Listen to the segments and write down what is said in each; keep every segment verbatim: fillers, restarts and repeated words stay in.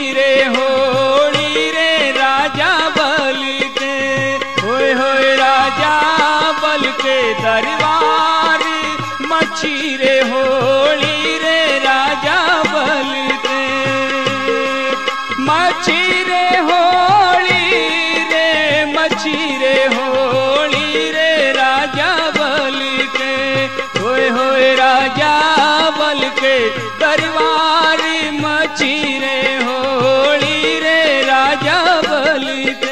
रे होली रे राजा बल के, होए होए राजा बल के दरबार मची रे होली रे राजा बल के, मची रे होली रे मची रे होली रे राजा बल के, होए होए राजा बल के दरबार मची रे होली रे राजा बल के।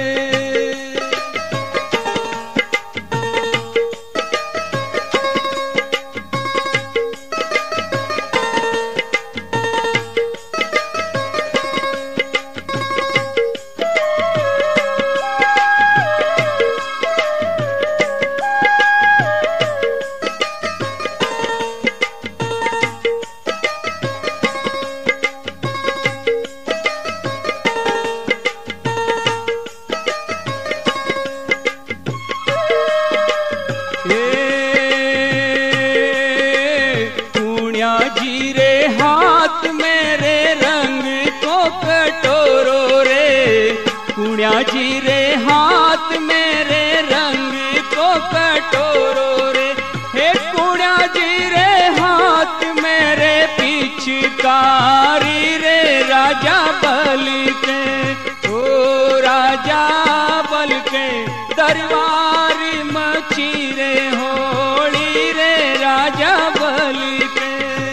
जी रे हाथ मेरे रंग को कटोरो रे, कुणिया जी रे हाथ मेरे रंग को कटोरो रे, हे कुणिया जी रे हाथ मेरे पिचकारी रे राजा बल के, ओ राजा बल के दरबार मची रे होली रे राजा बल के।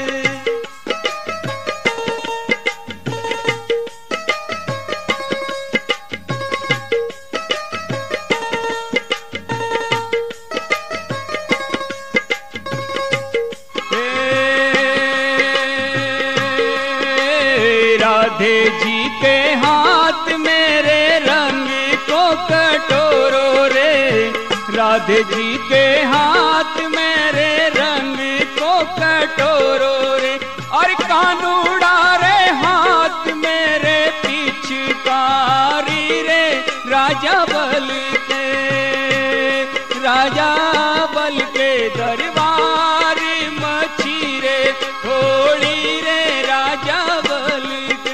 राधे जी के हाथ मेरे रंग को कटोरो रे, राधे जी के हाथ मेरे रंग को कटोरो रे, और कानूड़ा रे हाथ मेरे पिचकारी रे राजा बल के, राजा बल के दरबार मची रे होली रे राजा बल के।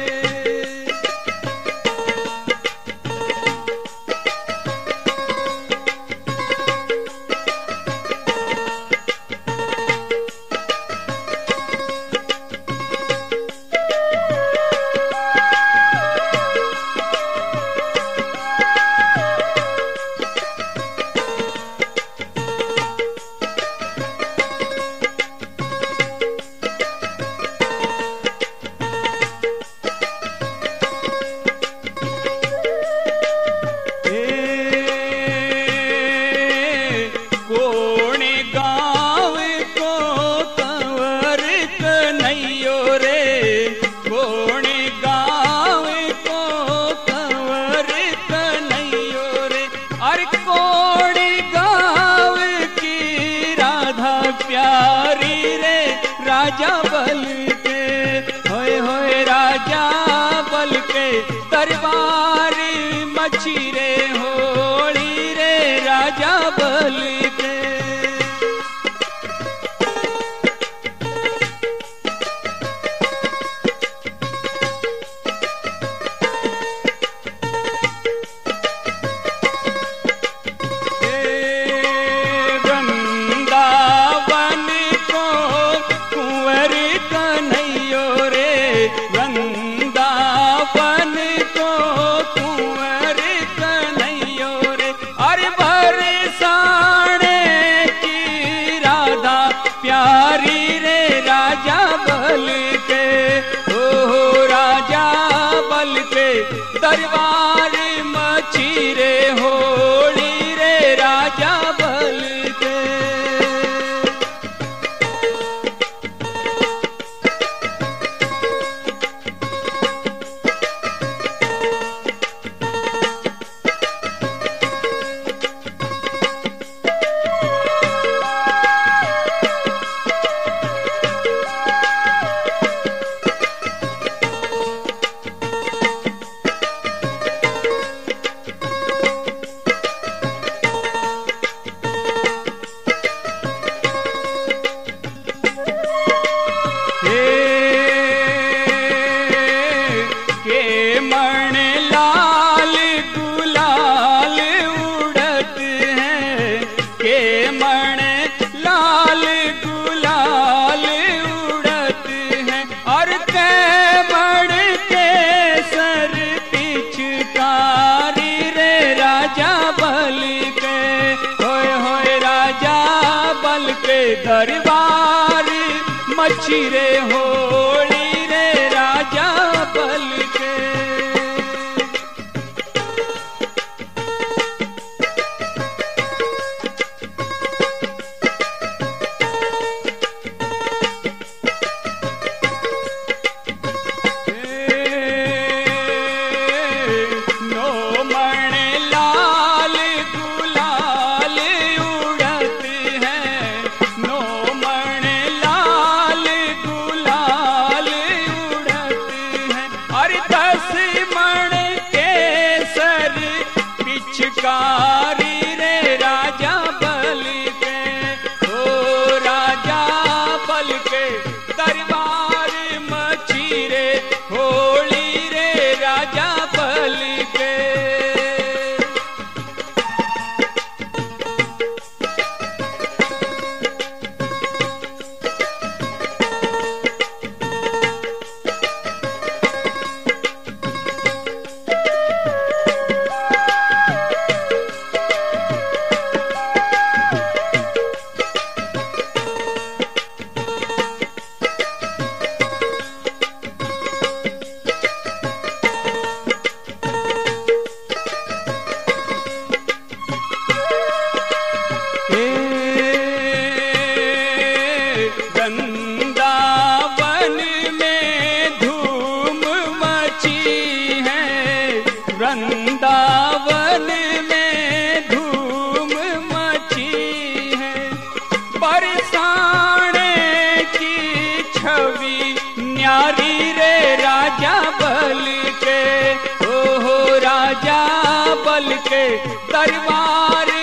प्यारी रे राजा बल के, होए होए राजा बल के दरबार मची रे होली रे राजा बल के। प्यारी रे राजा बल के, ओ राजा बल के दरबार मची रे होली रे राजा बल के। दरबार मची रे होली रे राजा बल के। पिचकारी रे राजा बल के, ओ राजा बल के दरबार मची रे होली रे राजा बल के। वृंदावन में धूम मची है, बरसाने की छवि न्यारी रे राजा बल के, ओ हो राजा बल के दरबार